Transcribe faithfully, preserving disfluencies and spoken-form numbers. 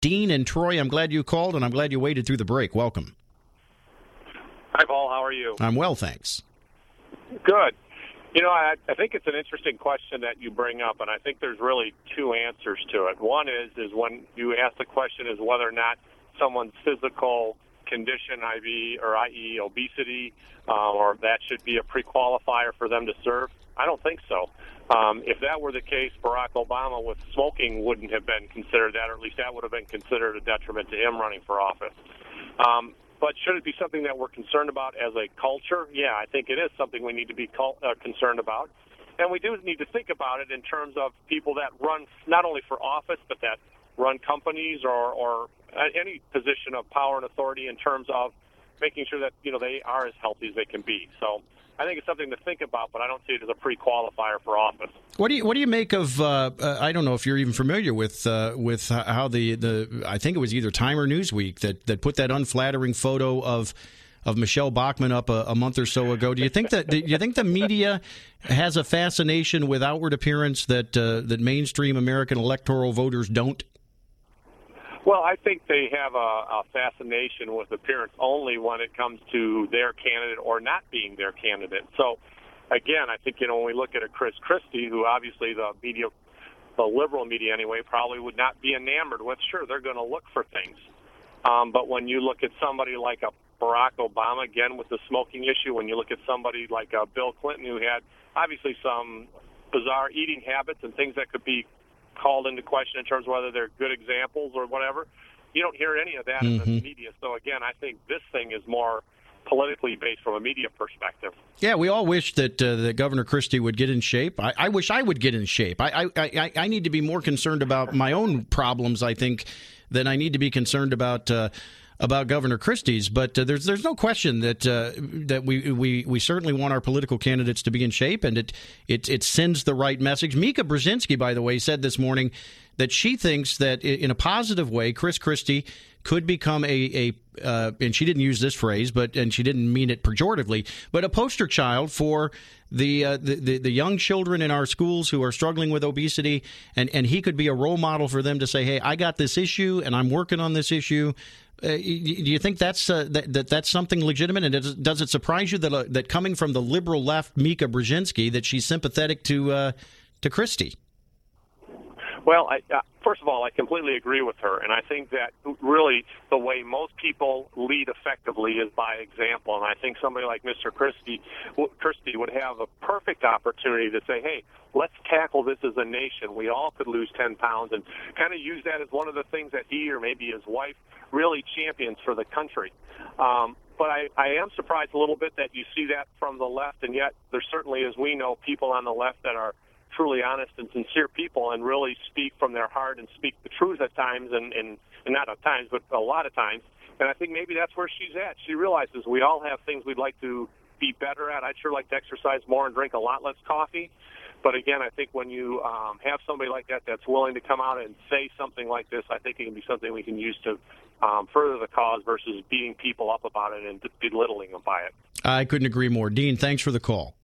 Dean and Troy, I'm glad you called, and I'm glad you waited through the break. Welcome. Hi, Paul. How are you? I'm well, thanks. Good. You know, I, I think it's an interesting question that you bring up, and I think there's really two answers to it. One is is when you ask the question is whether or not someone's physical condition, that is, or that is obesity, uh, or that should be a pre-qualifier for them to serve. I don't think so. Um, if that were the case, Barack Obama with smoking wouldn't have been considered that, or at least that would have been considered a detriment to him running for office. Um, but should it be something that we're concerned about as a culture? Yeah, I think it is something we need to be cul- uh, concerned about. And we do need to think about it in terms of people that run not only for office, but that run companies or, or any position of power and authority in terms of making sure that, you know, they are as healthy as they can be. So I think it's something to think about, but I don't see it as a pre-qualifier for office. What do you what do you make of? Uh, uh, I don't know if you're even familiar with uh, with how the, the I think it was either Time or Newsweek that, that put that unflattering photo of of Michelle Bachmann up a, a month or so ago. Do you think that do you think the media has a fascination with outward appearance that uh, that mainstream American electoral voters don't? Well, I think they have a, a fascination with appearance only when it comes to their candidate or not being their candidate. So, again, I think, you know, when we look at a Chris Christie, who obviously the media, the liberal media anyway, probably would not be enamored with, sure, they're going to look for things. Um, but when you look at somebody like a Barack Obama, again, with the smoking issue, when you look at somebody like uh, Bill Clinton, who had obviously some bizarre eating habits and things that could be called into question in terms of whether they're good examples or whatever. You don't hear any of that mm-hmm. in the media. So, again, I think this thing is more politically based from a media perspective. Yeah, we all wish that uh, that Governor Christie would get in shape. I, I wish I would get in shape. I, I, I, I need to be more concerned about my own problems, I think, than I need to be concerned about uh, about Governor Christie's. But uh, there's there's no question that uh, that we, we we certainly want our political candidates to be in shape, and it it it sends the right message. Mika Brzezinski, by the way, said this morning that she thinks that in a positive way, Chris Christie could become a, a uh, and she didn't use this phrase, but and she didn't mean it pejoratively, but a poster child for the, uh, the, the the young children in our schools who are struggling with obesity, and, and he could be a role model for them to say, hey, I got this issue, and I'm working on this issue. Uh, do you think that's uh, that, that that's something legitimate? And does, does it surprise you that uh, that coming from the liberal left, Mika Brzezinski, that she's sympathetic to uh, to Christie? Well, I, uh, first of all, I completely agree with her, and I think that really the way most people lead effectively is by example. And I think somebody like Mister Christie, Christie would have a perfect opportunity to say, hey, let's tackle this as a nation. We all could lose ten pounds, and kind of use that as one of the things that he or maybe his wife really champions for the country. Um, but I, I am surprised a little bit that you see that from the left, and yet there certainly, as we know, people on the left that are truly honest and sincere people and really speak from their heart and speak the truth at times, and, and, and not at times, but a lot of times. And I think maybe that's where she's at. She realizes we all have things we'd like to be better at. I'd sure like to exercise more and drink a lot less coffee. But again, I think when you um, have somebody like that that's willing to come out and say something like this, I think it can be something we can use to um, further the cause versus beating people up about it and belittling them by it. I couldn't agree more. Dean, thanks for the call.